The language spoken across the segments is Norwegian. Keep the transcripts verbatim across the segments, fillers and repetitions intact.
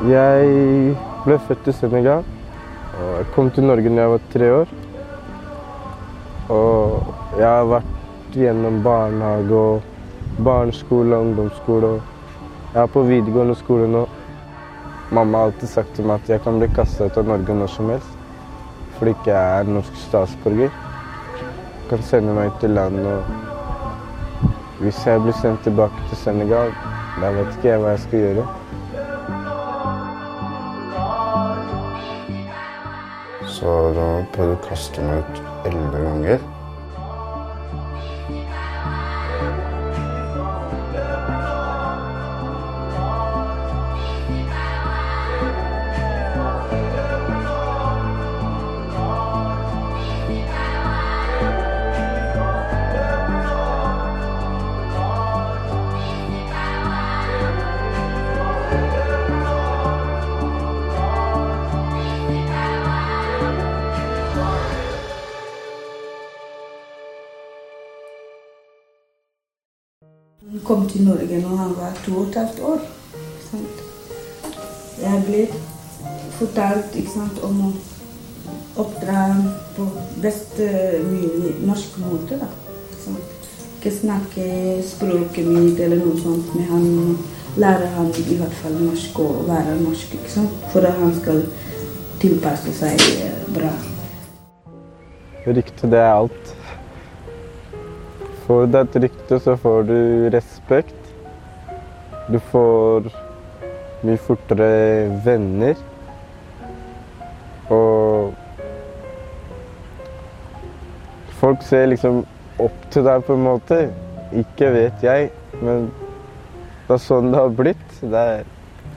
Jeg ble født i Senegal, og jeg kom til Norge når jeg var tre år. Og jeg har vært gjennom barnehage og barneskole og ungdomsskole. Jeg er på videregående skole nå. Mamma har alltid sagt til meg at jeg kan bli kastet ut av Norge når som helst, fordi ikke jeg er norsk statsborger. Jeg kan sende meg til landet, og hvis jeg blir sendt tilbake til Senegal, da vet ikke jeg hva jeg skal gjøre. Så da prøvde jeg å kaste meg ut elleve ganger. Han kom til Norge når han var to og et halvt år. Sant? Jeg ble fortalt ikke sant, om å oppdra på best mulig norsk måte. Da. Ikke snakke språket mitt eller noe sånt med han. Lære han i hvert fall norsk og være norsk, ikke sant? For at han skal tilpasse seg bra. Rykte, det er alt. Får du et rykte, så får du respekt. Du får mye fortere venner. Og folk ser liksom opp til deg på en måte. Ikke vet jeg, men det er sånn det har blitt. Det er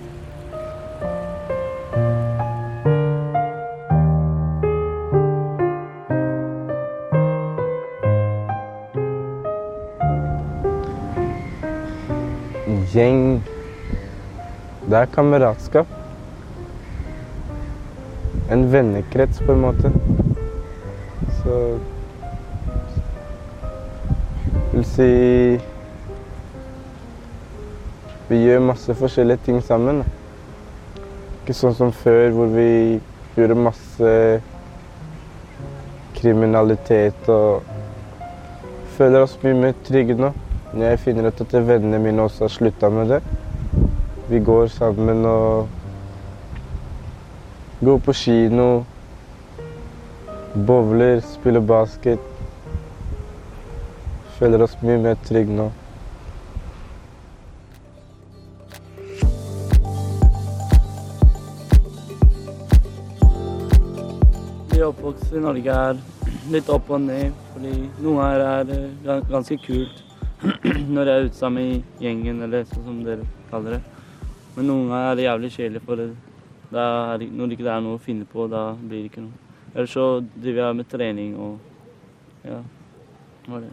gjeng, det er kameratskap. En vennekrets på en måte. Så jeg vil si vi gjør masse forskjellige ting sammen. Ikke sånn som før hvor vi gjorde masse kriminalitet og føler oss mye mer trygge nå. Når jeg finner ut at vennene mine også har sluttet med det. Vi går sammen og går på kino, bowler, spiller basket. Føler oss mye mer trygge nå. Vi oppvokst i Norge er litt opp og ned, fordi noe her er ganske kult. Når jeg er ute sammen i gjengen, eller sånn som dere kaller det. Men noen ganger er det jævlig kjedelig, for det. Det er, når det ikke er noe å finne på, da blir det ikke noe. Ellers så driver jeg med trening og ja, hva er det?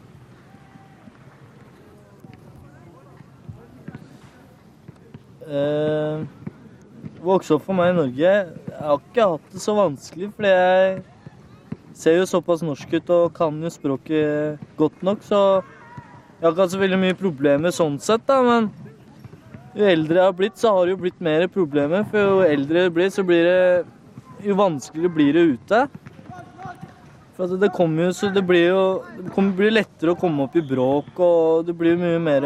Eh, vokse opp for meg i Norge, jeg har ikke hatt det så vanskelig, fordi jeg ser jo såpass norsk ut og kan jo språket godt nok, så jeg har ikke hatt så veldig mye problemer sånn sett, da, men jo eldre jeg har blitt, så har det jo blitt mer problemer. For jo eldre jeg blir, så blir det, jo vanskeligere blir det ute. For det kommer jo, så det blir jo, det kommer, blir lettere å komme opp i bråk, og det blir mye mer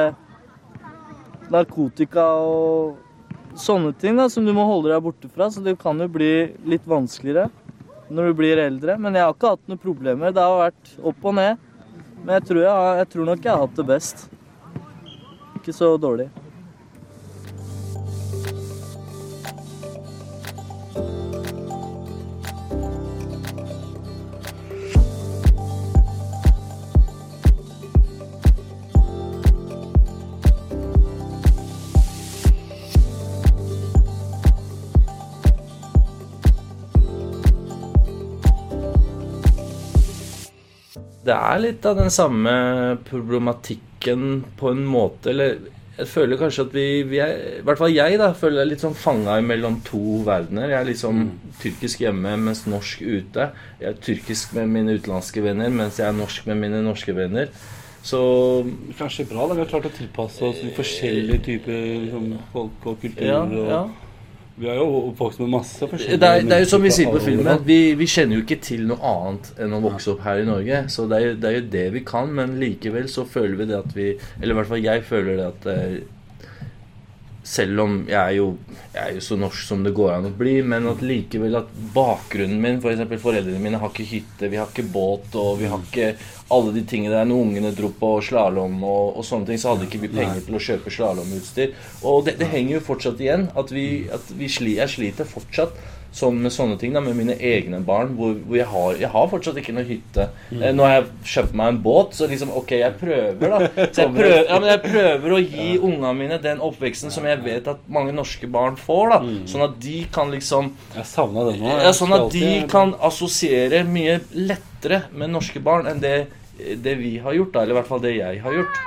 narkotika og sånne ting da, som du må holde deg borte fra. Så det kan jo bli litt vanskeligere når du blir eldre. Men jeg har ikke hatt noen problemer, det har vært opp og ned. Men jeg tror, jeg, jeg tror nok jeg har hatt det best. Ikke så dårlig. Det er litt av den samme problematikken på en måte, eller jeg føler kanskje at vi, vi er, i hvert fall jeg da, føler jeg litt sånn fanget mellom to verdener. Jeg er liksom tyrkisk hjemme, mens norsk ute. Jeg er tyrkisk med mine utenlandske venner, mens jeg er norsk med mine norske venner. Så kanskje bra da, vi har klart å tilpasse oss til forskjellige typer liksom, folk og kulturer. Ja, og ja. Vi har jo oppvokst med masse forskjellige Det er, det er jo som vi sier på mennesker filmen, alle vi, vi kjenner jo ikke til noe annet enn å vokse opp her i Norge. Så det er, jo, det er jo det vi kan, men likevel så føler vi det at vi, eller i hvert fall jeg føler det at eh, selv om jeg er, jo, jeg er jo så norsk som det går an å bli, men at likevel at bakgrunnen min, for eksempel foreldrene mine har ikke hytte, vi har ikke båt, og vi har ikke alle de tingene der. Når ungene dro på slalom og, og sånne ting, så hadde ikke vi penger til å kjøpe slalomutstyr. Og det, det henger jo fortsatt igjen, at, vi, at vi sli, jeg sliter fortsatt sånn med sånne ting da, med mine egne barn, hvor, hvor jeg, har, jeg har fortsatt ikke noe hytte. Mm. Nå har jeg kjøpt meg en båt, så liksom, ok, jeg prøver da. Så jeg prøver, ja, men jeg prøver å gi ungene mine den oppveksten som jeg vet at mange norske barn får da, mm. sånn at de kan liksom... Jeg savner det nå. Ja, sånn at de kan assosiere mye lettere med norske barn enn det, det vi har gjort da, eller i hvert fall det jeg har gjort.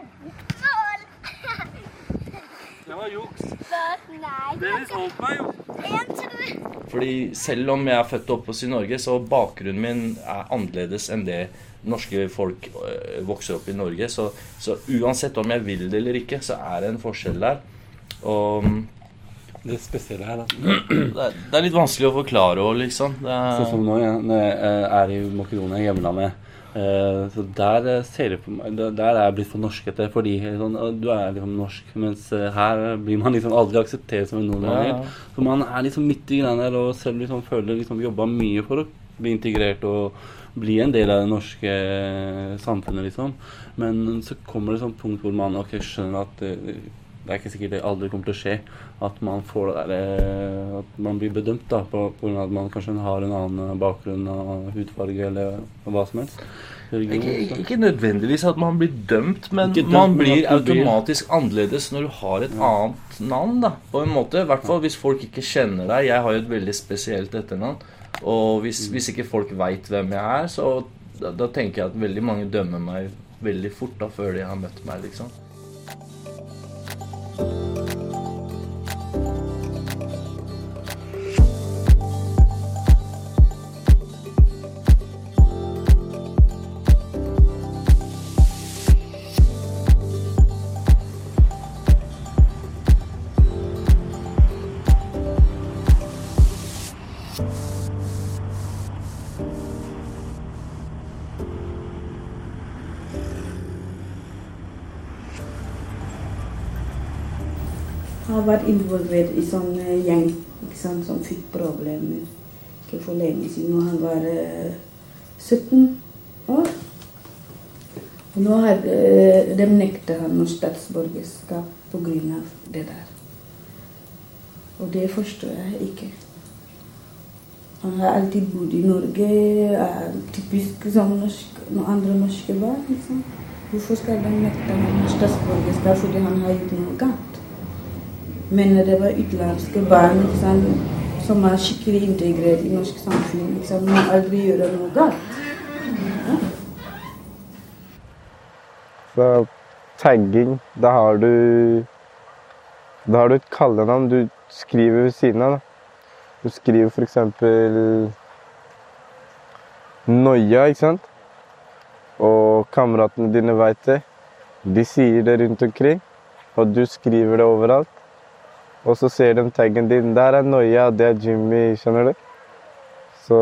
Det var juks. Dennis holdt meg jo. Fordi selv om jeg er født og oppvokst i Norge, så bakgrunnen min er annerledes enn det norske folk øh, vokser opp i Norge. Så, så uansett om jeg vil det eller ikke, så er det en forskjell der. Og det spesielle her da. det, er, det er litt vanskelig å forklare også, liksom. Det er... Sånn som nå, ja, når jeg er i Makedonia, hjemlandet. Uh, så der ser jeg på meg, der er jeg blitt for norskete, fordi sånn, du er liksom norsk, mens her blir man liksom aldri akseptert som en nordmann. Ja, ja. Så man er liksom midt i greiene der, og selv liksom føler liksom jobbet mye for å bli integrert og bli en del av det norske samfunnet, liksom. Men så kommer det sånn punkt hvor man ok, skjønner at det, det er ikke sikkert det aldri kommer til å skje, at man får det der, at man blir bedømt da, på, på grunn av at man kanskje har en annen bakgrunn av hudfarge eller hva som helst. Ikke, ikke, ikke nødvendigvis at man blir dømt, men dømt, man blir automatisk annerledes når du har et ja. annet navn da, på en måte. I hvert fall hvis folk ikke kjenner deg. Jeg har jo et veldig spesielt etternavn, og hvis, hvis ikke folk vet hvem jeg er, så da, da tenker jeg at veldig mange dømmer meg veldig fort da, før de har møtt meg, liksom. Jeg har vært involvert i sånn gjeng, ikke sant, som fikk problemer ikke for lenge siden, når han var uh, sytten år. Og nå har uh, de nektet han noe statsborgerskap på grunn av det der. Og det forstår jeg ikke. Han har alltid bodd i Norge, er typisk som norsk, noen andre norske barn, liksom. Hvorfor skal de nekte han noe statsborgerskap fordi han har gjort noe galt? Men det var utenlandske barn liksom, som er skikkelig integrert i norsk samfunn. Liksom, må aldri gjøre noe galt. Ja. Så tagging, da har du, da har du et kallenavn du skriver ved siden av. Da. Du skriver for eksempel Noia, ikke sant? Og kameratene dine vet det. De sier det rundt omkring, og du skriver det overalt. Og så ser de taggen din, der er Noia, det er Jimmy, skjønner du? Så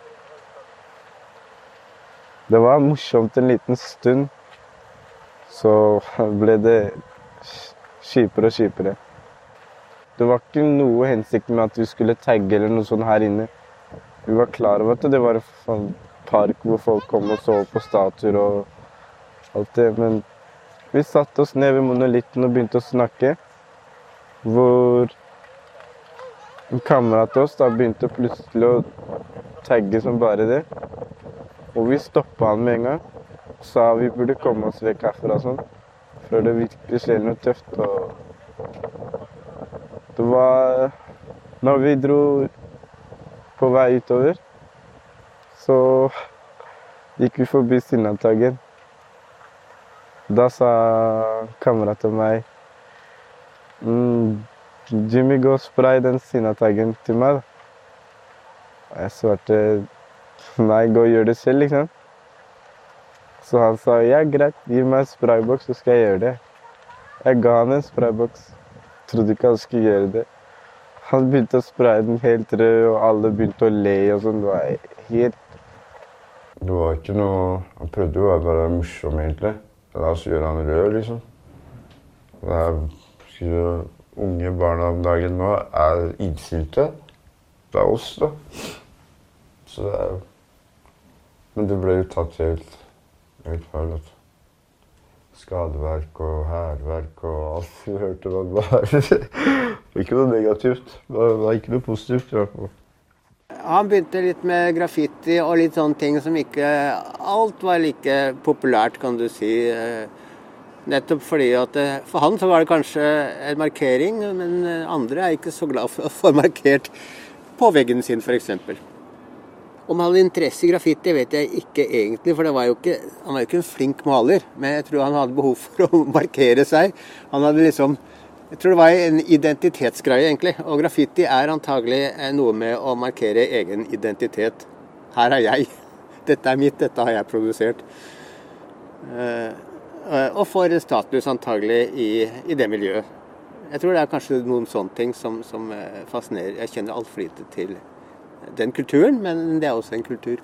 det var morsomt en liten stund, så ble det kjipere og kjipere. Det var ikke noe hensikt med at vi skulle tagge eller noe sånt her inne. Vi var klar over at det var en park hvor folk kom og så på statuer og alt det, men vi satte oss ned ved monolitten og begynte å snakke. Hvor en kamerat av oss da begynte plutselig å tagge som bare det. Og vi stoppet han med en gang. Og sa vi burde komme oss vekk herfra sånn. Før det virkelig skjer noe tøft. Og det var... Når vi dro på vei utover, så gikk vi forbi Sinnataggen. Da sa kameraten til meg, Mm, Jimmy, gå og spray den Sinnataggen til meg. Og jeg svarte, nei, gå og gjør det selv, liksom. Så han sa, ja, greit, gi meg en sprayboks, så skal jeg gjøre det. Jeg ga han en sprayboks. Trodde ikke han skulle gjøre det. Han begynte å spraye den helt rød, og alle begynte å le og sånn. Det var helt... Det var ikke noe... Han prøvde jo å være bare morsom, egentlig. La oss gjøre han rød, liksom. Det er... Skulle, unge barna om dagen nå er ildsinte. Det er oss, da. Så det er... Men det ble jo tatt helt... Helt feil, at skadeverk og hærverk og alt vi hørte var bare ikke noe negativt, det var ikke noe positivt i hvert fall. Han begynte litt med graffiti og litt sånne ting som ikke, alt var like populært, kan du si. Nettopp fordi at, for han så var det kanskje en markering, men andre er ikke så glad for å få markert på veggen sin, for eksempel. Om han hadde interesse i graffiti vet jeg ikke egentlig, for det var jo ikke, han var jo ikke en flink maler, men jeg tror han hadde behov for å markere seg. Han hadde liksom, jeg tror det var en identitetsgreie egentlig, og graffiti er antagelig noe med å markere egen identitet. Her er jeg, dette er mitt, dette har jeg produsert. Og får status antagelig i, i det miljøet. Jeg tror det er kanskje noen sånne ting som, som fascinerer. Jeg kjenner alt for lite til den kulturen, men det er også en kultur.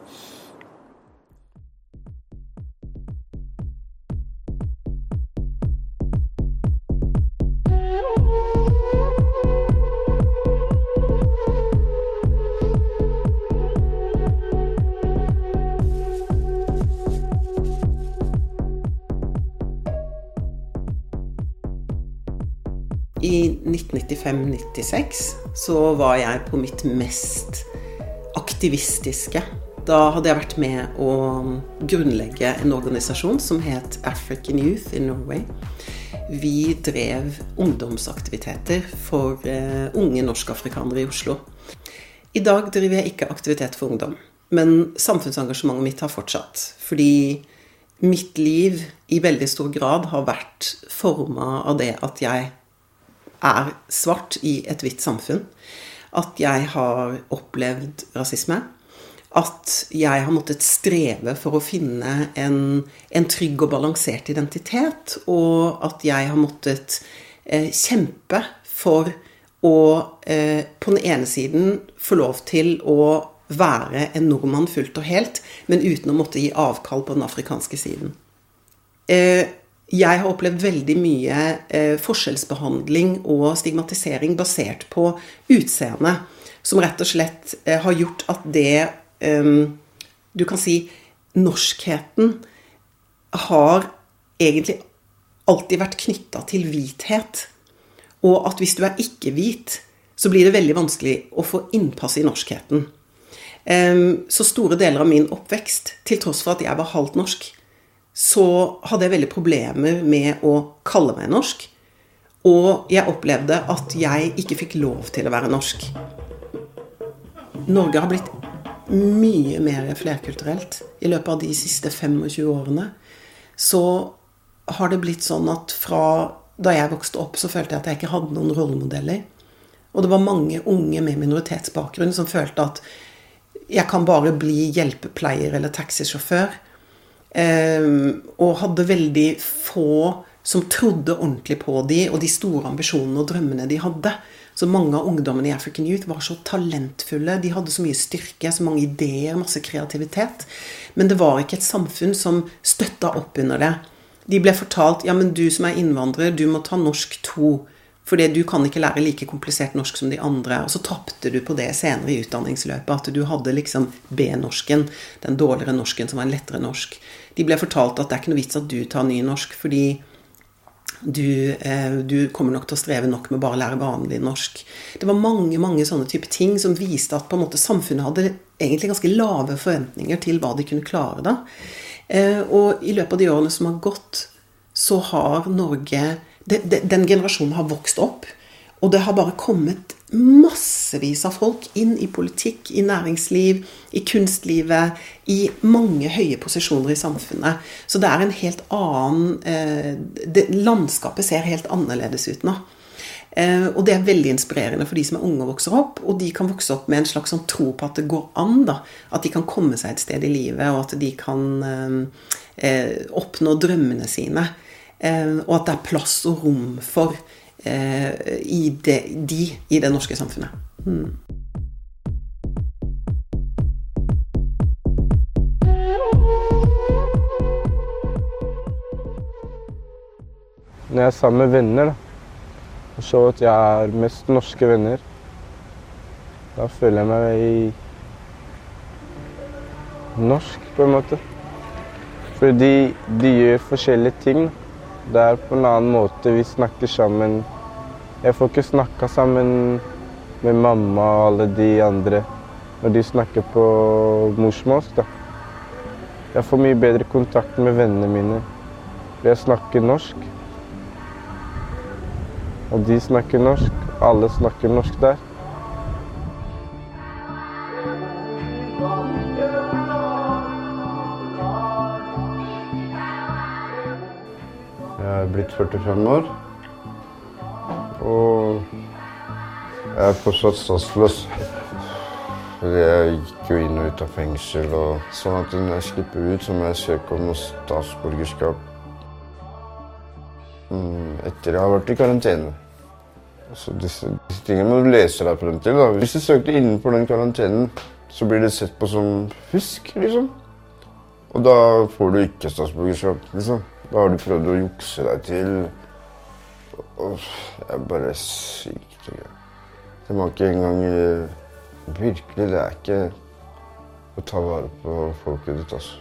I nitten nittifem nittiseks så var jeg på mitt mest aktivistiske. Da hadde jeg vært med å grunnlegge en organisasjon som het African Youth in Norway. Vi drev ungdomsaktiviteter for uh, unge norsk-afrikanere i Oslo. I dag driver jeg ikke aktivitet for ungdom, men samfunnsengasjementet mitt har fortsatt, fordi mitt liv i veldig stor grad har vært formet av det at jeg er svart i et hvitt samfunn, at jeg har opplevd rasisme, at jeg har måttet streve for å finne en, en trygg og balansert identitet, og at jeg har måttet eh, kjempe for å eh, på den ene siden få lov til å være en nordmann fullt og helt, men uten å måtte gi avkall på den afrikanske siden. Eh, Jeg har opplevd veldig mye eh, forskjellsbehandling og stigmatisering basert på utseende, som rett og slett eh, har gjort at det, eh, du kan si, norskheten har egentlig alltid vært knyttet til hvithet. Og at hvis du er ikke hvit, så blir det veldig vanskelig å få innpass i norskheten. Eh, så store deler av min oppvekst, til tross for at jeg var halvt norsk, så hadde jeg veldig problemer med å kalle meg norsk, og jeg opplevde at jeg ikke fikk lov til å være norsk. Norge har blitt mye mer flerkulturelt. I løpet av de siste tjuefem årene så har det blitt sånn at fra da jeg vokste opp så følte jeg at jeg ikke hadde noen rollemodeller. Og det var mange unge med minoritetsbakgrunn som følte at jeg kan bare bli hjelpepleier eller taxisjåfør. Um, og hadde veldig få som trodde ordentlig på de, og de store ambisjonene og drømmene de hadde. Så mange av ungdommene i African Youth var så talentfulle, de hadde så mye styrke, så mange ideer, masse kreativitet. Men det var ikke et samfunn som støttet opp under det. De ble fortalt, ja, men du som er innvandrer, du må ta norsk to, fordi du kan ikke lære like komplisert norsk som de andre. Og så tappte du på det senere i utdanningsløpet, at du hadde liksom B-norsken, den dårligere norsken som var en lettere norsk. De ble fortalt at det er ikke noe vits at du tar ny norsk, fordi du, eh, du kommer nok til å streve nok med bare å lære vanlig norsk. Det var mange, mange sånne type ting som viste at på en måte samfunnet hadde egentlig ganske lave forventninger til hva de kunne klare da. Eh, og i løpet av de årene som har gått, så har Norge, det, det, den generasjonen har vokst opp, og det har bare kommet massevis av folk inn i politikk, i næringsliv, i kunstlivet, i mange høye posisjoner i samfunnet. Så det er en helt annen, eh, det, landskapet ser helt annerledes ut nå. Eh, og det er veldig inspirerende for de som er unge og vokser opp, og de kan vokse opp med en slags sånn tro på at det går an da, at de kan komme seg et sted i livet, og at de kan eh, oppnå drømmene sine, eh, og at det er plass og rom for eh, i det, de i det norske samfunnet. Mm. Når jeg er sammen med venner, da, og så at jeg har mest norske venner, da føler jeg meg norsk på en måte. Fordi de gjør forskjellige ting. Det er på en annen måte vi snakker sammen. Jeg får ikke snakke sammen med mamma og alle de andre når de snakker på morsmål. Jeg får mye bedre kontakt med vennene mine ved å snakke norsk. Og de snakker norsk, alle snakker norsk der. Jeg er blitt førtifem år, og jeg er fortsatt statsløs. Jeg gikk jo inn og ut av fengsel, og sånn at når jeg slipper ut, så må jeg søke om noe statsborgerskap. Etter jeg har vært i karantene. Så disse, disse tingene må du lese deg frem til. Da. Hvis du søker innenfor den karantenen, så blir det sett på som fusk, liksom. Og da får du ikke statsborgerskap, liksom. Da har du prøvd å jukse deg til. Og jeg er bare sykt. Det var ikke engang virkelig, det er ikke å ta vare på folket ditt, altså.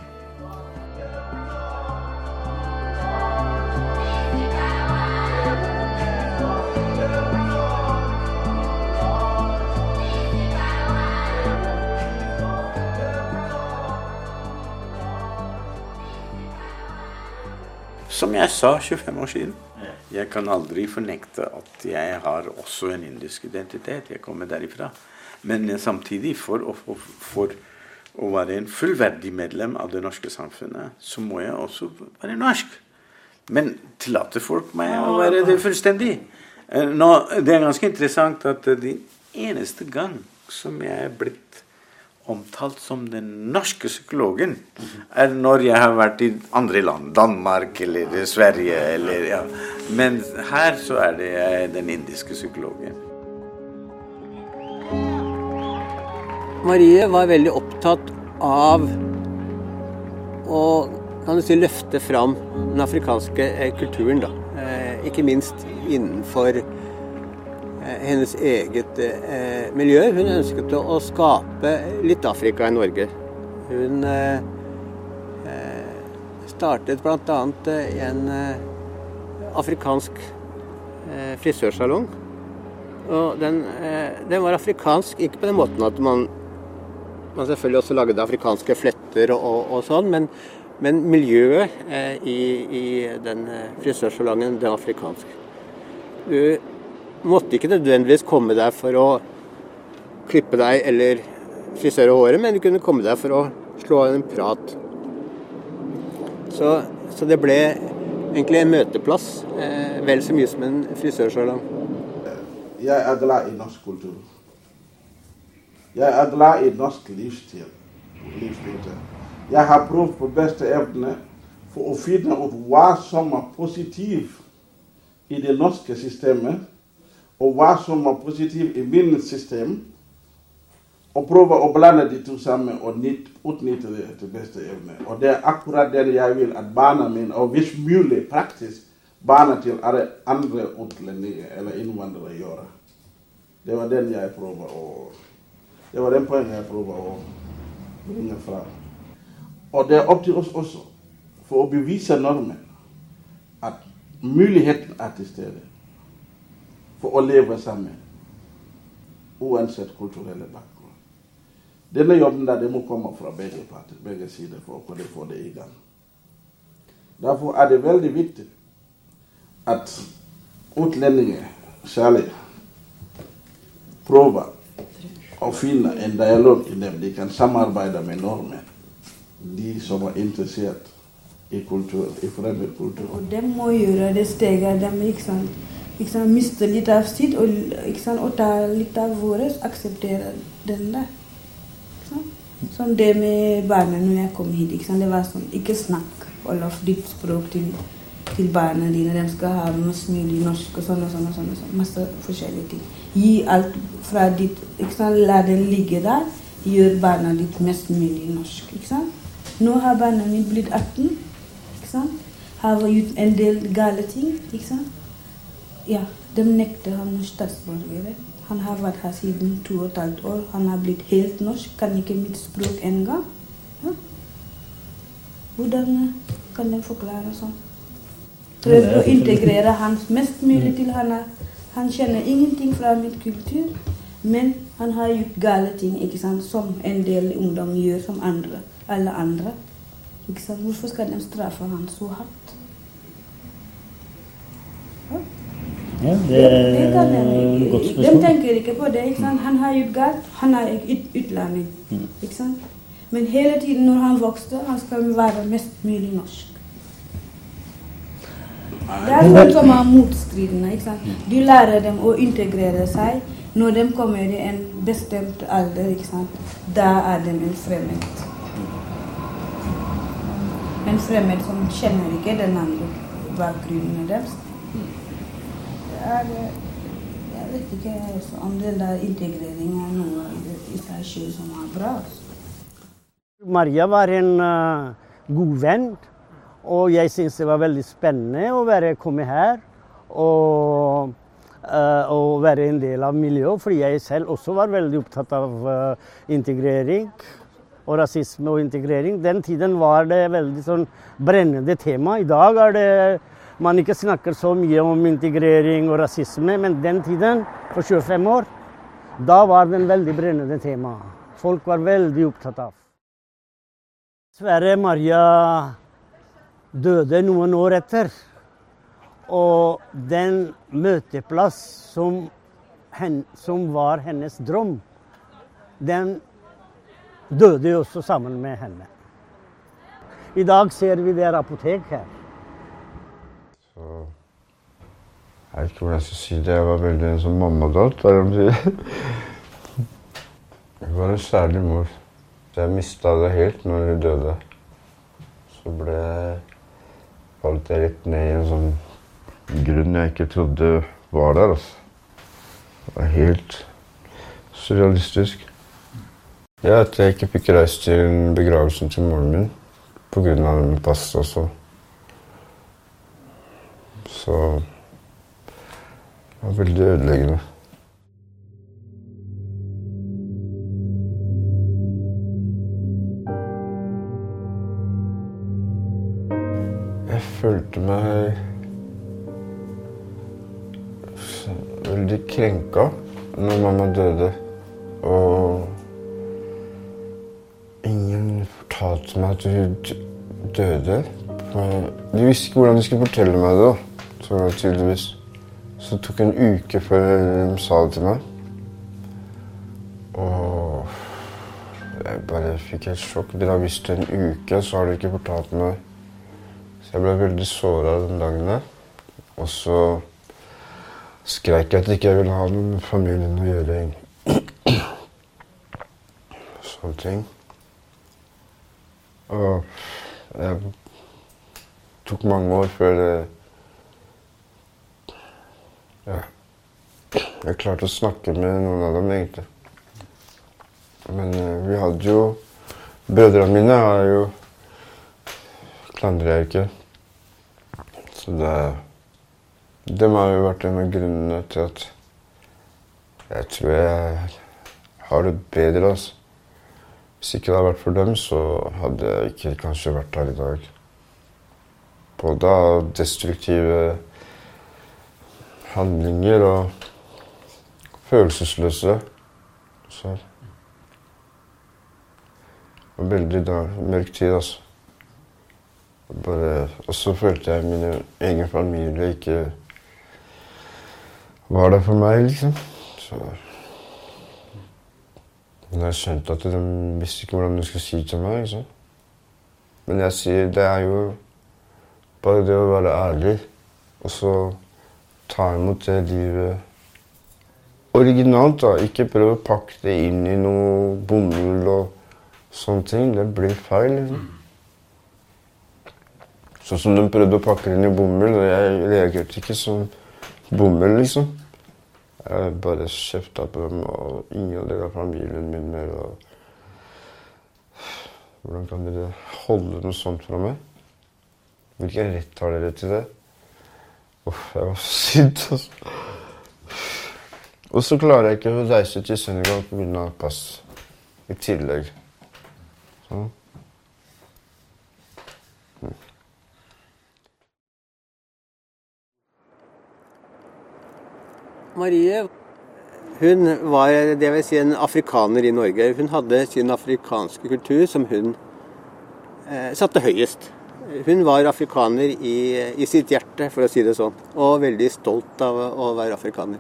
Som jeg sa tjuefem år siden, jeg kan aldri fornekte at jeg har også en indisk identitet, jeg kommer derifra. Men samtidig, for å, for, for å være en fullverdig medlem av det norske samfunnet, så må jeg også være norsk. Men tillater folk meg å være det fullstendig. Nå, det er ganske interessant at det eneste gang som jeg er blitt omtalt som den norske psykologen, er når jeg har vært i andre land, Danmark eller Sverige, eller, ja. Men her så er det den indiske psykologen. Marie var veldig opptatt av å, kan du si, løfte fram den afrikanske kulturen, da. Ikke minst innenfor hennes eget eh, miljø. Hun ønsket å skape litt Afrika i Norge. Hun eh, startet blant annet en eh, afrikansk eh, frisørsalong. Og den, eh, den var afrikansk, ikke på den måten at man, man selvfølgelig også lagde afrikanske fletter og, og sånn, men, men miljøet eh, i, i den frisørsalongen, det var afrikansk. Du måtte ikke nødvendigvis komme der for å klippe deg eller frisøre håret, men du kunne komme der for å slå en prat. Så, så det ble egentlig en møteplass, eh, vel så mye som en frisørsalong. Jeg er glad i norsk kultur. Jeg er glad i norsk livsstil. livsstil. Jeg har prøvd på beste evne for å finne ut hva som er positivt i det norske systemet, og hva som er positivt i min system, og prøve å blande de to sammen og utnytte det til beste evne. Og det er akkurat det jeg vil at barna mine, og hvis mulig praktisk, barna til andre utlendinger eller innvandrere gjøre. Det var den jeg prøver å, det var den poenget jeg prøver å bringe fram. Og det er opp til oss også, for å bevise normen, at muligheten er til stede. For å leve sammen, uansett kulturelle bakgrunn. Denne jobben der, det må komme fra begge parter, begge sider, for å få det i gang. Derfor er det veldig viktig at utlendinger, særlig, prøver å finne en dialog i dem. De kan samarbeide med nordmenn, de som er interessert i kultur, i fremmed kultur. Og de må gjøre det steget, de, ikke sant? ikke sant, miste litt av sitt og, ikke sant, og ta litt av våres, akseptere den der. Ikke sant? Som det med barna når jeg kom hit, ikke sant, det var sånn, ikke snakk Olof ditt språk til, til barna dine, de skal ha mest mulig norsk og sånn og sånn og sånn, og sånn, masse forskjellige ting. Gi alt fra ditt, ikke sant, la den ligge der, gjør barna ditt mest mulig norsk, ikke sant? Nå har barna mitt blitt atten, ikke sant? Har gjort en del gale ting, ikke sant? Ja, de nekter han norsk statsborgere. Han har vært her siden to og et halvt år. Han har blitt helt norsk, kan ikke mitt språk engang. Ja. Hvordan kan de forklare sånn? Prøv å integrere han mest mulig til han er. Han kjenner ingenting fra mitt kultur, men han har gjort gale ting, ikke sant? Som en del ungdom gjør som andre, alle andre. Ikke sant? Hvorfor skal de straffe han så hardt? Ja. Ja, det er et godt spørsmål. De tenker ikke på det, ikke sant? Han har gjort galt, han er ut utlending, ikke sant? Men hele tiden når han vokste, han skal være mest mulig norsk. Det er noe som er motstridende, ikke sant? Du lærer dem å integrere seg, når de kommer i en bestemt alder, ikke sant? Da er de en fremmed. En fremmed som kjenner ikke den andre bakgrunnen deres. Er, jeg vet ikke om den der integreringen er noe i seg selv som er bra. Maria var en uh, god venn, og jeg synes det var veldig spennende å være, komme her og, uh, og være en del av miljøet, fordi jeg selv også var veldig opptatt av uh, integrering og rasisme og integrering. Den tiden var det veldig sånn brennende tema. I dag er det man ikke snakker så mye om integrering og rasisme, men den tiden, for tjuefem år, da var det en veldig brennende tema. Folk var veldig opptatt av. Dessverre, Maria døde noen år etter, og den møteplass som, hen, som var hennes drøm, den døde også sammen med henne. I dag ser vi det er apotek her. Så jeg vet ikke hvordan jeg skal si det. Jeg var veldig en sånn mammadalt, der de sier. Hun var en særlig mor. Så jeg mistet det helt når hun døde. Så ble falt jeg litt ned i en sånn grunn jeg ikke trodde var der. Altså. Det var helt surrealistisk. Ja, at jeg ikke fikk reist til begravelsen til moren min på grunn av min pass også. Så det var veldig ødeleggende. Jeg følte meg veldig krenka når mamma døde, og ingen fortalte meg at hun døde. De visste ikke hvordan de skulle fortelle meg det, så tydeligvis. Så det tok en uke før de sa det til meg. Og jeg bare fikk et sjokk. Dere har visst en uke, så har de ikke fortalt meg. Så jeg ble veldig såret den dagen der. Og så skrek jeg at jeg ikke ville ha noe med familien å gjøre. Sånne ting. Og jeg tok mange år før det, ja, jeg klarte å snakke med noen av dem egentlig. Men uh, vi hadde jo, brødrene mine er jo, klandrer jeg ikke. Så det, dem har jo vært en av grunnene til at jeg tror jeg har det bedre, altså. Hvis ikke det hadde vært for dem, så hadde jeg ikke kanskje vært her i dag. Både av destruktive handlinger og følelsesløse. Så det var veldig da, mørk tid, altså. Bare, og så følte jeg min egen familie ikke var der for meg, liksom. Så men jeg skjønte at de visste ikke hvordan de skulle si til meg, ikke sant? Men jeg sier, det er jo bare det å være ærlig, og så ta imot det livet originalt da. Ikke prøve å pakke det inn i noe bomull og sånne ting. Det blir feil, liksom. Sånn som de prøvde å pakke det inn i bomull, og jeg reagerte ikke som bomull, liksom. Jeg bare kjeftet på dem, og ingen del av familien min mer, og hvordan kan dere holde noe sånt fra meg? Hvilken rett har dere til det? Uff, jeg var sydd, altså. Og så klarer jeg ikke å reise til Senegal på grunn av pass. I tillegg. Sånn. Mm. Marie, hun var, det vil si, en afrikaner i Norge. Hun hadde sin afrikanske kultur som hun eh, satte høyest. Hun var afrikaner i, i sitt hjerte, for å si det sånn, og veldig stolt av å være afrikaner.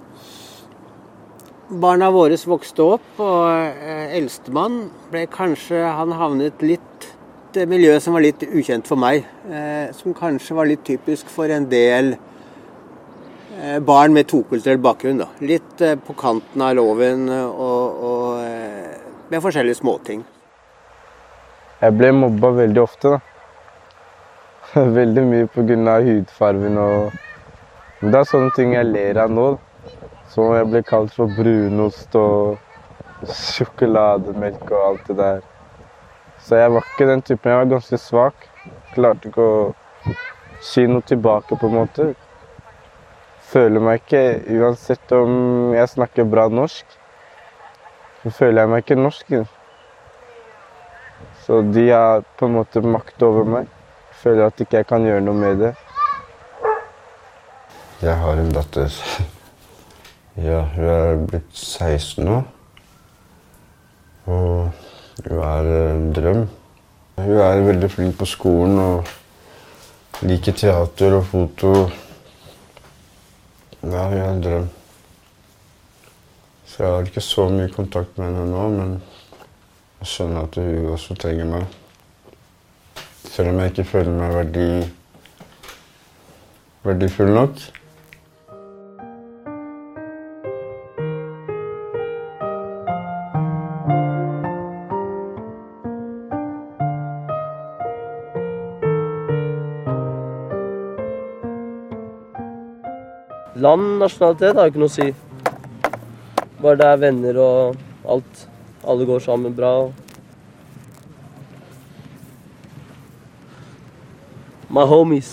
Barna våre vokste opp, og eh, eldstemann ble kanskje, han havnet litt, det miljøet som var litt ukjent for meg, eh, som kanskje var litt typisk for en del eh, barn med tokulturell bakgrunn, da. Litt eh, på kanten av loven, og, og eh, med forskjellige småting. Jeg ble mobba veldig ofte, da. Veldig mye på grunn av hudfarven, og det er sånne ting jeg ler av nå. Så jeg ble kalt for brunost og sjokolademelk og alt det der. Så jeg var ikke den typen, jeg var ganske svak. Klarte ikke å si noe tilbake på en måte. Føler meg ikke, uansett om jeg snakker bra norsk, så føler jeg meg ikke norsk. Så de har på en måte makt over meg. Føler at ikke jeg kan gjøre noe med det. Jeg har en datter. Ja, hun er blitt seksten nå. Og hun er en drøm. Hun er veldig flink på skolen og liker teater og foto. Ja, hun er en drøm. Så jeg har ikke så mye kontakt med henne nå, men jeg skjønner at hun også trenger meg. Selv om jeg ikke føler meg verdi, verdifull nok. Land, nasjonalitet har ikke noe å si. Bare det er venner og alt. Alle går sammen bra. My homies.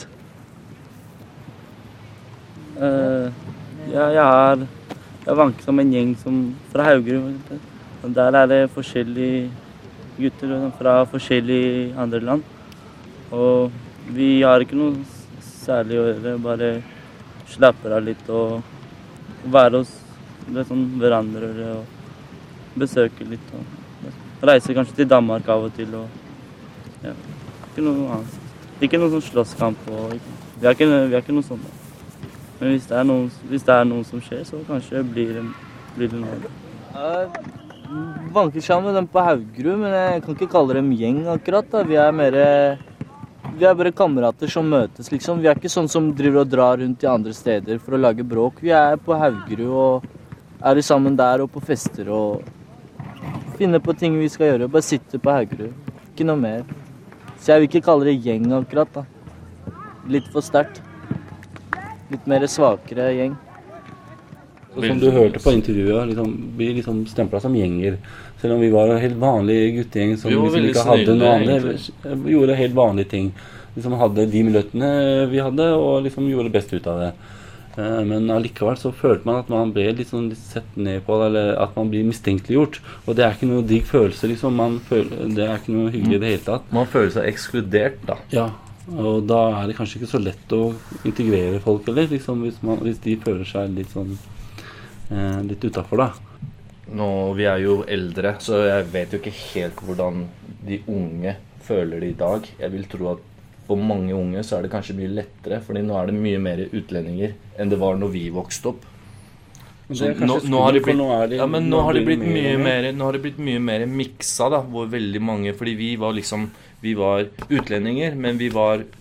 Uh, ja, jeg har jeg vanket som en gjeng som, fra Haugerud. Og der er det forskjellige gutter fra forskjellige andre land. Og vi har ikke noe særlig å gjøre, bare slapper av litt og være hos sånn, hverandre og besøke litt. Og reise kanskje til Danmark av og til. Og, ja, ikke noe annet. Ikke noe sånn slåsskamp, og vi har ikke, vi har ikke noe sånt. Men hvis det, er noen, hvis det er noe som skjer, så kanskje blir det, blir det noe. Jeg vanker sammen med dem på Haugerud, men jeg kan ikke kalle dem gjeng akkurat. Da. Vi er mer, vi er bare kamerater som møtes, liksom. Vi er ikke sånn som driver og drar rundt i andre steder for å lage bråk. Vi er på Haugerud og er sammen der og på fester og finner på ting vi skal gjøre. Bare sitte på Haugerud. Ikke noe mer. Så jeg vil ikke kalle det gjeng akkurat, da. Litt for sterkt. Litt mer svakere gjeng. Som du hørte på intervjuet, liksom, vi liksom stemplet som gjenger. Selv om vi var en helt vanlig guttegjeng som liksom ikke hadde noe annet. Vi gjorde helt vanlige ting. Liksom hadde de minuttene vi hadde, og liksom gjorde best ut av det. Men allikevel så følte man at man ble litt, sånn, litt sett ned på, eller at man blir mistenkeliggjort. Og det er ikke noe digg følelse, liksom. Man føler, det er ikke noe hyggelig i det hele tatt. Man føler seg ekskludert, da. Ja, og da er det kanskje ikke så lett å integrere folk, eller liksom, hvis, man, hvis de føler seg litt sånn, eh, litt utenfor, da. Nå, vi er jo eldre, så jeg vet jo ikke helt hvordan de unge føler det i dag. Jeg vil tro at for mange unge så er det kanskje mye lettere, fordi nå er det mye mer utlendinger enn det var når vi vokste opp. Så nå, nå har det blitt, ja, men nå har det blitt mye mer, nå har det blitt mye mer miksa, da, hvor veldig mange, fordi vi var liksom, vi var utlendinger, men vi var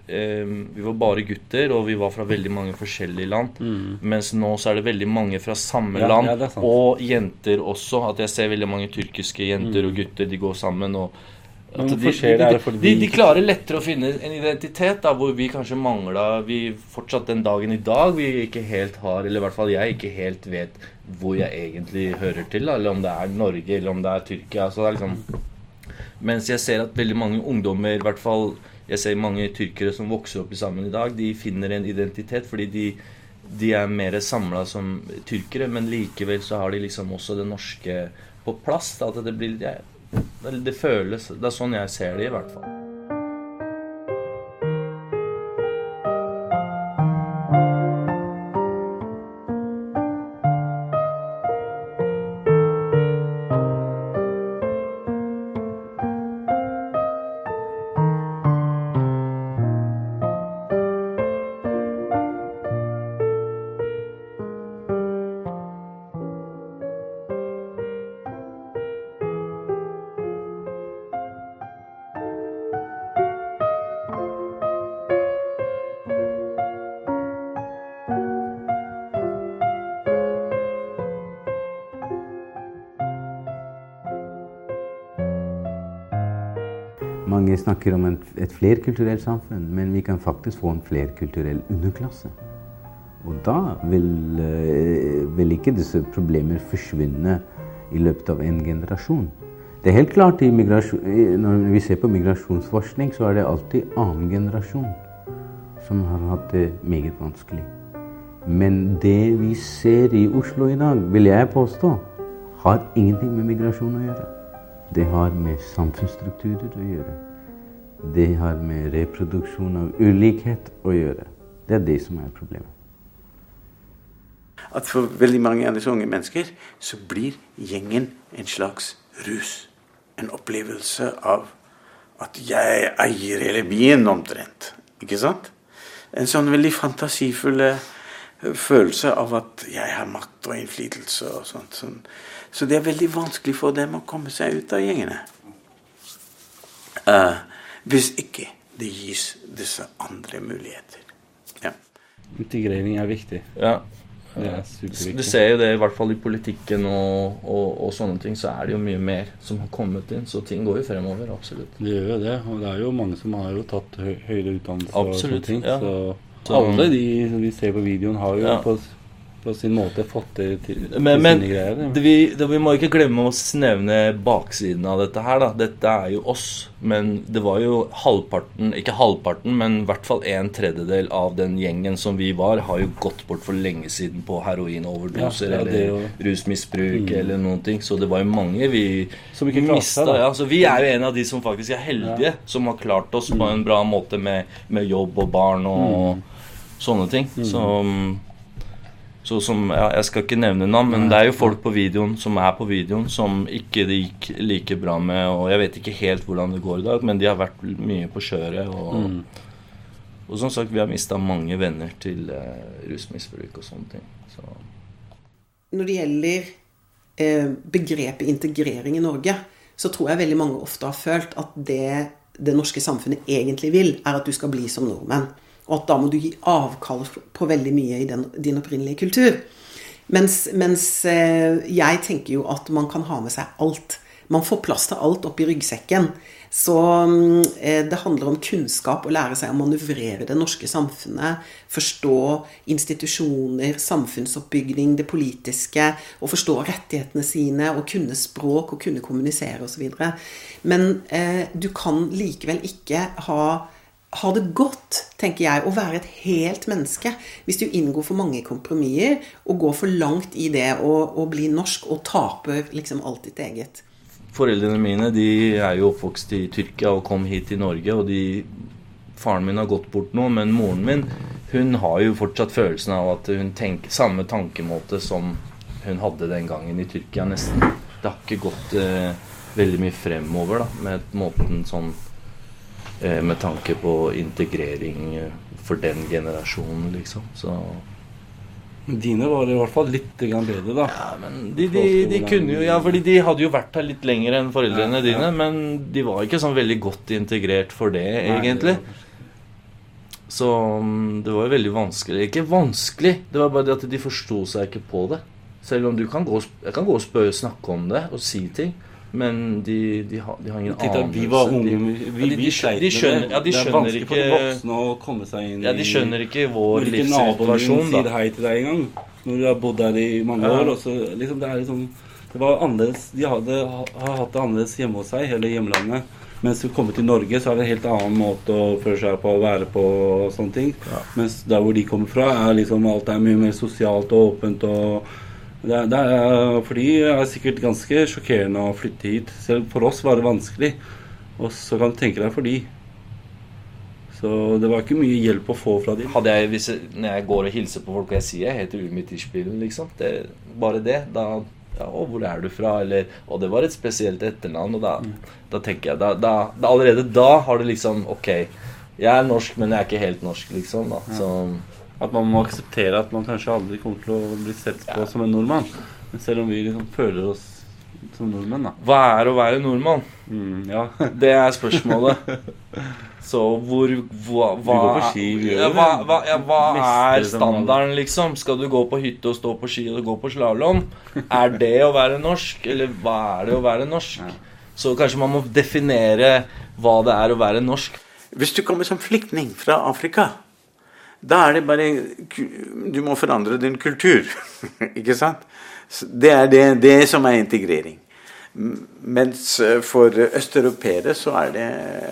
eh, vi var bare gutter, og vi var fra veldig mange forskjellige land. Mm. Mens nå så er det veldig mange fra samme ja, land, ja, og jenter også. At jeg ser veldig mange tyrkiske jenter mm. og gutter, de går sammen, og at de, de, de, de, de klarer lettere å finne en identitet da, hvor vi kanskje mangler, vi fortsatt den dagen i dag, vi ikke helt har, eller i hvert fall jeg ikke helt vet hvor jeg egentlig hører til, da, eller om det er Norge, eller om det er Tyrkia, så det er liksom, mens jeg ser at veldig mange ungdommer, i hvert fall, jeg ser mange tyrkere som vokser opp sammen i dag, de finner en identitet, fordi de, de er mer samlet som tyrkere, men likevel så har de liksom også det norske på plass, da, at det blir, ja, Det, det føles, det er sånn jeg ser det i hvert fall. Mange snakker om en, et flerkulturelt samfunn, men vi kan faktisk få en flerkulturell underklasse. Og da vil, vil ikke disse problemer forsvinne i løpet av en generasjon. Det er helt klart, i når vi ser på migrasjonsforskning, så er det alltid annen generasjon som har hatt det meget vanskelig. Men det vi ser i Oslo i dag, vil jeg påstå, har ingenting med migrasjon å gjøre. Det har med samfunnsstrukturer å gjøre. Det har med reproduksjon av ulikhet å gjøre. Det er det som er problemet. At for veldig mange av disse unge mennesker så blir gjengen en slags rus. En opplevelse av at jeg eier hele byen omtrent. Ikke sant? En sånn veldig fantasifull følelse av at jeg har makt og innflytelse og sånt. Sånn. Så det er veldig vanskelig for dem å komme seg ut av gjengene. Uh, hvis ikke det gis disse andre muligheter. Ja. Integrering er viktig. Ja. Det er superviktig. Du ser jo det, i hvert fall i politikken og, og, og sånne ting, så er det jo mye mer som har kommet inn, så ting går jo fremover, absolutt. Det gjør jo det, og det er jo mange som har jo tatt høy, høyere utdannelse absolutt, og sånne ting, ja. så, så alle de som vi ser på videoen har jo ja. på, på sin måte fått det til, til men, men, sine greier. Men vi, vi må ikke glemme å nevne baksiden av dette her da. Dette er jo oss, men det var jo halvparten, ikke halvparten, men i hvert fall en tredjedel av den gjengen som vi var, har jo gått bort for lenge siden på heroinoverdoser ja, eller jo... rusmisbruk mm. eller noen ting, så det var jo mange vi som ikke mistet, ja. Så vi er jo en av de som faktisk er heldige, ja. som har klart oss mm. på en bra måte med, med jobb og barn og mm. sånne ting, mm. så Så som, ja, jeg skal ikke nevne navn, men det er jo folk på videoen som er på videoen som ikke det gikk like bra med, og jeg vet ikke helt hvordan det går i dag, men de har vært mye på kjøret, og, mm. og som sagt, vi har mistet mange venner til uh, rusmisbruk og sånne ting. Så. Når det gjelder eh, begrepet integrering i Norge, så tror jeg veldig mange ofte har følt at det det norske samfunnet egentlig vil, er at du skal bli som nordmenn. Og at da må du gi avkall på veldig mye i den, din opprinnelige kultur. Mens, mens eh, jeg tenker jo at man kan ha med seg alt. Man får plass til alt oppi ryggsekken. Så eh, det handler om kunnskap, å lære seg å manøvrere det norske samfunnet, forstå institusjoner, samfunnsoppbygging, det politiske, og forstå rettighetene sine, og kunne språk, og kunne kommunisere og så videre. Men eh, du kan likevel ikke ha ha det godt, tenker jeg, å være et helt menneske hvis du inngår for mange kompromisser og går for langt i det og, og blir norsk og taper liksom alt ditt eget. Foreldrene mine, de er jo oppvokst i Tyrkia og kom hit til Norge, og de, faren min har gått bort nå, men moren min, hun har jo fortsatt følelsen av at hun tenker samme tankemåte som hun hadde den gangen i Tyrkia nesten. Det har ikke gått eh, veldig mye fremover da, med måten sånn med tanke på integrering for den generasjonen, liksom. Så dine var i hvert fall litt bedre, da. Ja, men de, de, de kunne jo, ja, fordi de hadde jo vært her litt lenger enn foreldrene ja, ja. dine, men de var ikke sånn veldig godt integrert for det, Nei, egentlig. Det Så det var jo veldig vanskelig. Ikke vanskelig, det var bare det at de forstod seg ikke på det. Selv om du kan gå, jeg kan gå og spørre, snakke om det og si ting, men de, de, har, de har ingen anelse. Vi var unge, vi, vi, de, de, vi sleit de skjønner, med det. Ja, de det er skjønner vanskelig ikke, for de voksne å komme seg inn i... Ja, de skjønner ikke vår livssituasjon. livssituasjon, da. Sier hei til deg en gang, når du har bodd der i mange Ja. år, og så liksom det er liksom... Det var annerledes, de hadde, har hatt det annerledes hjemme hos seg, hele hjemlandet. Mens du kommer til Norge, så er det en helt annen måte å føre seg på, å være på og sånne ting. Ja. Mens der hvor de kommer fra, er liksom alt er mye mer sosialt og åpent. Og det er, det er, for de er sikkert ganske sjokkerende å flytte hit. Selv for oss var det vanskelig. Og så kan du tenke deg for de. Så det var ikke mye hjelp å få fra de. Hadde jeg, hvis jeg, når jeg går og hilser på folk og jeg sier jeg heter Umit Ishbilen, liksom, det, bare det, da... Ja, og hvor er du fra? Eller, og det var et spesielt etternavn, og da, mm. da tenker jeg, da, da, da, allerede da har det liksom, ok, jeg er norsk, men jeg er ikke helt norsk, liksom. Da. Ja. Så, at man må akseptere at man kanskje aldri kommer til å bli sett på ja. som en nordmann. Men selv om vi liksom føler oss som nordmenn, da. Hva er å være nordmann? Mm, ja. Det er spørsmålet. Så hvor, hva, hva, ski, ja, hva, hva, ja, hva er standarden, liksom? Skal du gå på hytte og stå på ski og gå på slalom? Er det å være norsk, eller hva er det å være norsk? Ja. Så kanskje man må definere hva det er å være norsk. Hvis du kommer som flyktning fra Afrika, da er det bare, du må forandre din kultur, ikke sant? Det er det, det som er integrering. Mens for østeuropeere så er det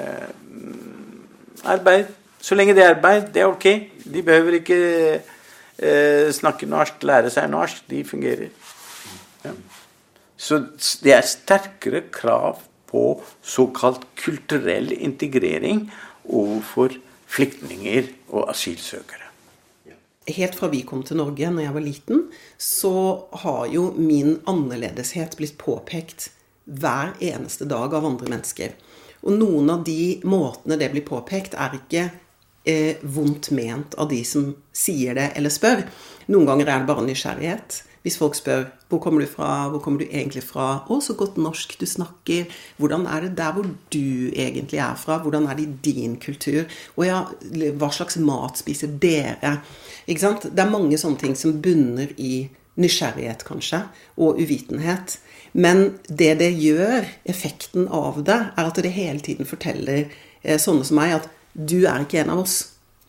arbeid. Så lenge det er arbeid, det er ok. De behøver ikke eh, snakke norsk, lære seg norsk. De fungerer. Ja. Så det er sterkere krav på såkalt kulturell integrering overfor flyktninger og asylsøkere. Helt fra vi kom til Norge når jeg var liten, så har jo min annerledeshet blitt påpekt hver eneste dag av andre mennesker. Og noen av de måtene det blir påpekt er ikke eh, vondt ment av de som sier det eller spør. Noen ganger er det bare nysgjerrighet. Hvis folk spør, hvor kommer du fra? Hvor kommer du egentlig fra? Å, så godt norsk du snakker. Hvordan er det der hvor du egentlig er fra? Hvordan er det i din kultur? Og ja, hva slags mat spiser dere? Ikke sant? Det er mange sånne ting som bunner i nysgjerrighet kanskje, og uvitenhet. Men det det gjør, effekten av det, er at det hele tiden forteller eh, sånne som meg at du er ikke en av oss.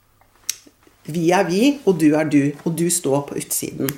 Vi er vi, og du er du, og du står på utsiden.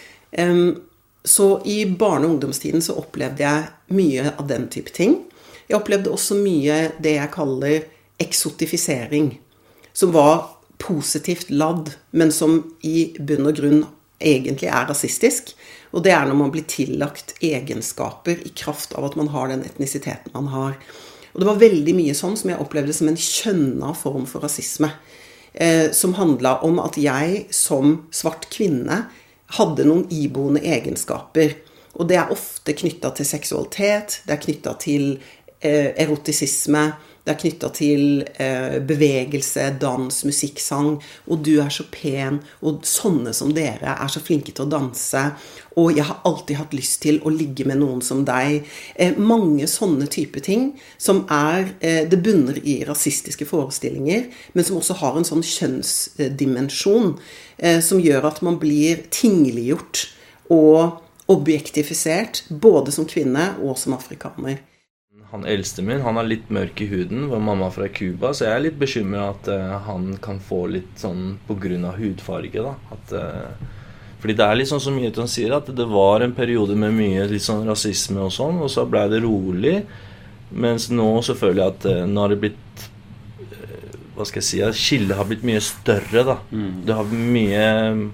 Um, så i barne- og ungdomstiden så opplevde jeg mye av den type ting. Jeg opplevde også mye det jeg kaller eksotifisering, som var positivt ladd, men som i bunn og grunn egentlig er rasistisk. Og det er når man blir tillagt egenskaper i kraft av at man har den etnisiteten man har. Og det var veldig mye sånn som jeg opplevde som en kjønna form for rasisme, eh, som handlet om at jeg som svart kvinne hadde noen iboende egenskaper. Og det er ofte knyttet til seksualitet, det er knyttet til eh, erotisisme, det er knyttet til eh, bevegelse, dans, musikk, sang. Og du er så pen, og sånne som dere er så flinke til å danse. Og jeg har alltid hatt lyst til å ligge med noen som deg. Eh, mange sånne type ting som er, eh, det bunner i rasistiske forestillinger, men som også har en sånn kjønnsdimensjon, eh, som gjør at man blir tingliggjort og objektifisert, både som kvinne og som afrikaner. Han eldste min, han er litt mørk i huden, var mamma fra Cuba, så jeg er litt bekymret at uh, han kan få litt sånn på grunn av hudfarge, da. At, uh, fordi det er litt sånn som Mieton sier, at det var en periode med mye litt sånn rasisme og sånn, og så ble det rolig, mens nå så føler jeg at uh, nå har det blitt, uh, hva skal jeg si, at skillet har blitt mye større, da. Mm. Det har mye...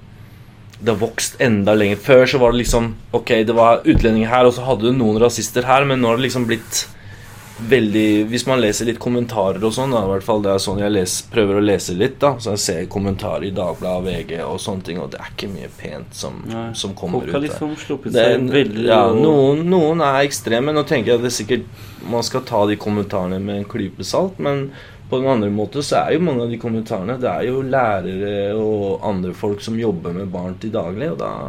Det har vokst enda lenger. Før så var det liksom, ok, det var utlendinger her, og så hadde du noen rasister her, men nå har det liksom blitt veldig, hvis man leser litt kommentarer og sånn, da, i hvert fall det er sånn jeg leser, prøver å lese litt da, så jeg ser kommentarer i Dagbladet, V G og sånne ting, og det er ikke mye pent som, som kommer ut der. Liksom sluppet seg veldig, ja, noen, noen er ekstreme, nå tenker jeg at det er sikkert, man skal ta de kommentarene med en klype salt, men på den andre måten så er jo mange av de kommentarene, det er jo lærere og andre folk som jobber med barn til daglig, og da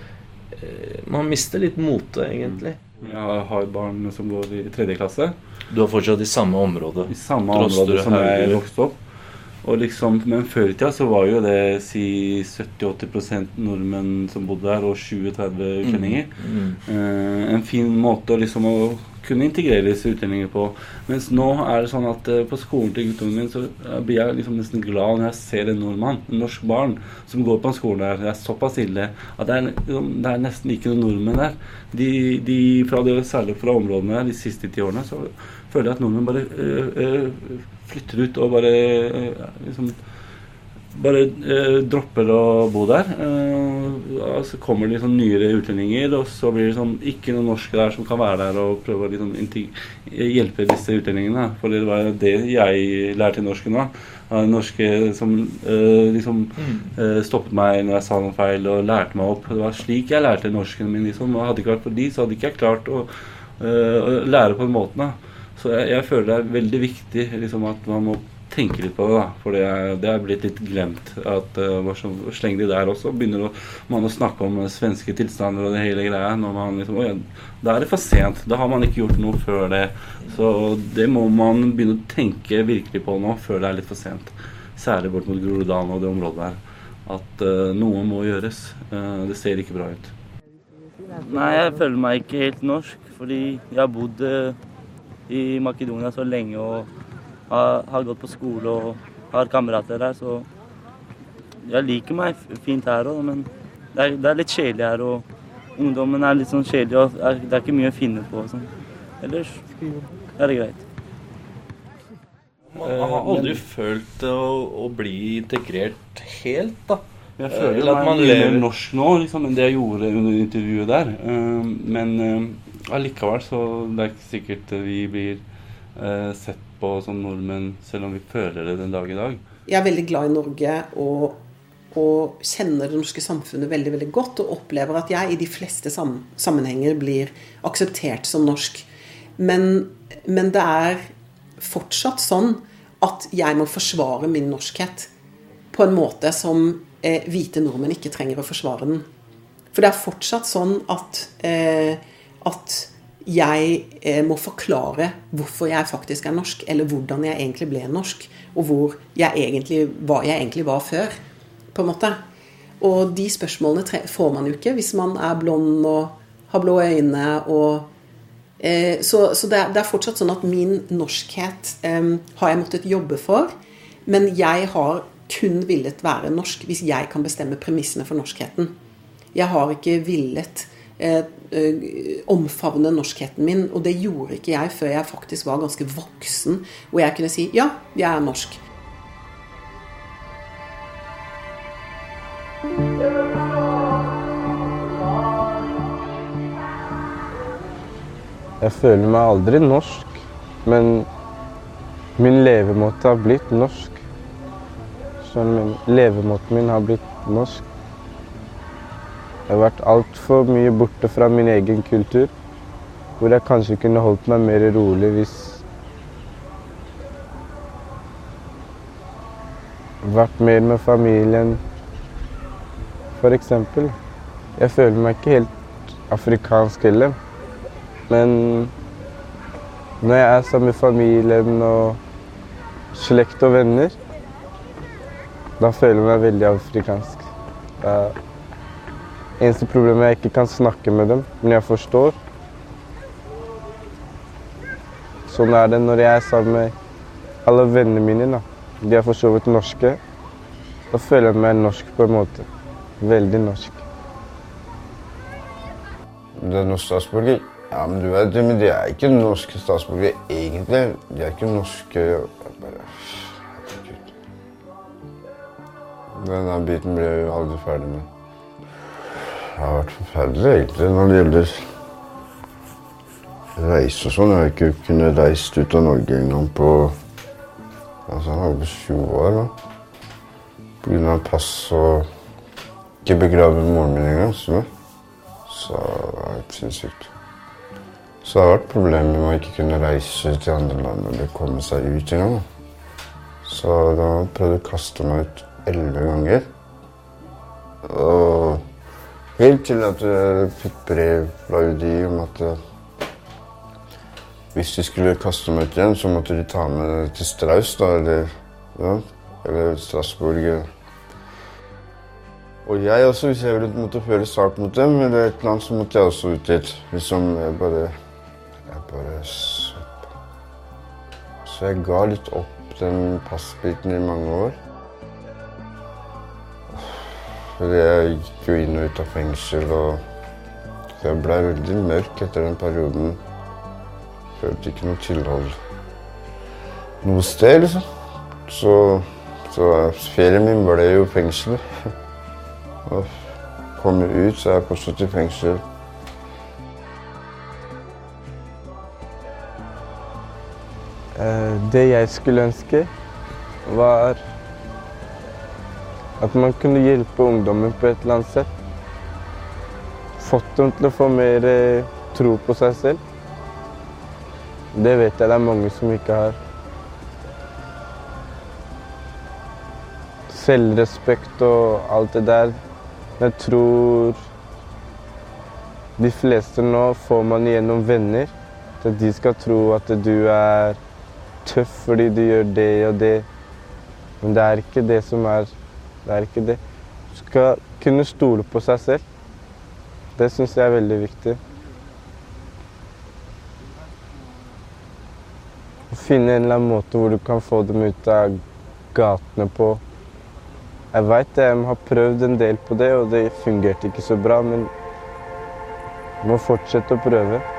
eh, man mister litt mote egentlig. Jeg har barn som går i tredje klasse. Du har fortsatt i samme område? I samme område som jeg vokste opp. Og liksom, men før i tida så var jo det si sytti til åtti prosent nordmenn som bodde der, og tjue til tretti utlendinger. Mm. Mm. Eh, en fin måte liksom å kunne integrere disse utlendinger på. Mens nå er det sånn at uh, på skolen til guttungen min så uh, blir jeg liksom nesten glad når jeg ser en nordmann, en norsk barn, som går på en skole der. Det er såpass ille at det er, det er nesten ikke noen nordmenn der. De, de, fra det, særlig fra områdene her, de siste ti årene, så føler jeg at nordmenn bare uh, uh, flytter ut og bare uh, liksom bare uh, dropper å bo der. Uh, så kommer det liksom nyere utlendinger, og så blir det sånn ikke noen norske der som kan være der og prøve å liksom hjelpe disse utlendingene. For det var det jeg lærte i norsken nå. Uh, norske som uh, liksom uh, stoppet meg når jeg sa noe feil og lærte meg opp. Det var slik jeg lærte norsken min. Liksom. Og hadde ikke vært for de, så hadde ikke jeg klart å, uh, å lære på den måten. Da. Så jeg, jeg føler det er veldig viktig liksom, at man må tenke litt på det, da. For det er, det er blitt litt glemt at uh, så slenger de der også. Begynner å, man å snakke om uh, svenske tilstander og det hele greia. Når man liksom, ja, da er det for sent. Da har man ikke gjort noe før det. Så det må man begynne å tenke virkelig på nå, før det er litt for sent. Særlig bort mot Groruddalen og det området der. At uh, noe må gjøres. Uh, det ser ikke bra ut. Nei, jeg føler meg ikke helt norsk, fordi jeg har bodd uh, i Makedonia så lenge og har, har gått på skole og har kamerater her, så jeg liker meg fint her også, men det er, det er litt kjedelig her, og ungdommen er litt sånn kjedelig, og er, det er ikke mye å finne på. Sånn. Ellers er det greit. Man har aldri uh, følt å, å bli integrert helt, da. Jeg føler uh, at man lever norsk nå, liksom, enn det jeg gjorde under intervjuet der. Uh, men uh, allikevel så det er ikke sikkert vi blir uh, sett på som nordmenn, selv om vi føler det den dag i dag. Jeg er veldig glad i Norge og, og kjenner det norske samfunnet veldig, veldig godt, og opplever at jeg i de fleste sam- sammenhenger blir akseptert som norsk. Men, men det er fortsatt sånn at jeg må forsvare min norskhet på en måte som eh, hvite nordmenn ikke trenger å forsvare den. For det er fortsatt sånn at, eh, at jeg eh, må forklare hvorfor jeg faktisk er norsk, eller hvordan jeg egentlig ble norsk, og hvor jeg egentlig, hva jeg egentlig var før, på en måte. Og de spørsmålene tre- får man jo ikke hvis man er blond og har blå øyne, og, eh, så, så det, er, det er fortsatt sånn at min norskhet eh, har jeg måttet jobbe for, men jeg har kun villet være norsk hvis jeg kan bestemme premissene for norskheten. Jeg har ikke villet Eh, eh, omfavne norskheten min, og det gjorde ikke jeg før jeg faktisk var ganske voksen, hvor jeg kunne si, ja, jeg er norsk. Jeg føler meg aldri norsk, men min levemåte har blitt norsk. Sånn, levemåten min har blitt norsk. Jeg har vært alt for mye borte fra min egen kultur, hvor jeg kanskje kunne holdt meg mer rolig hvis vært mer med familien, for eksempel. Jeg føler meg ikke helt afrikansk heller, men når jeg er sammen med familien og slekt og venner, da føler jeg meg veldig afrikansk. Da eneste problemet er at jeg ikke kan snakke med dem, men jeg forstår. Sånn er det når jeg er sammen med alle vennene mine. Da. De er for så vidt norske. Da føler jeg meg norsk på en måte. Veldig norsk. Det er noen statsborger. Ja, men du vet, men de er ikke norske statsborger egentlig. De er ikke norske. Bare... Denne biten blir jeg jo aldri ferdig med. Det har vært forferdelig egentlig når det gjelder reise og sånn. Jeg har ikke kunnet reist ut av Norge en gang på altså, over tjue år. Da. På grunn av pass og ikke begrave moren min en gang. Så, så det var helt sinnssykt. Så det har vært problemer med å ikke kunne reise til andre land og komme seg ut en gang. Så da prøvde jeg å kaste meg ut elleve ganger. Og helt til at jeg fikk brev fra U D I om at hvis de skulle kaste meg ut igjen, så måtte de ta meg til Strauss, da, eller, ja, eller Strasbourg. Og jeg også, hvis jeg ville måtte føre sak mot dem, eller et eller annet, så måtte jeg også ut dit. Liksom, jeg bare... Jeg bare... Så jeg ga litt opp den passbiten i mange år. Fordi jeg gikk jo inn og ut av fengsel, og så jeg ble veldig mørk etter den perioden. Jeg følte ikke noe tilhold noe sted, liksom. Så, så ferien min ble jo fengselet. Og kom ut, så er jeg fortsatt i fengsel. Det jeg skulle ønske, var at man kunne hjelpe ungdommen på et eller annet sett. Fått dem til å få mer tro på seg selv. Det vet jeg det er mange som ikke har. Selvrespekt og alt det der. Jeg tror de fleste nå får man igjennom venner. At de skal tro at du er tøff fordi du gjør det og det. Men det er ikke det som er. Det er ikke det. Du skal kunne stole på seg selv. Det synes jeg er veldig viktig. Å finne en eller annen måte hvor du kan få dem ut av gatene på. Jeg vet jeg har prøvd en del på det, og det fungerte ikke så bra, men jeg må fortsette å prøve.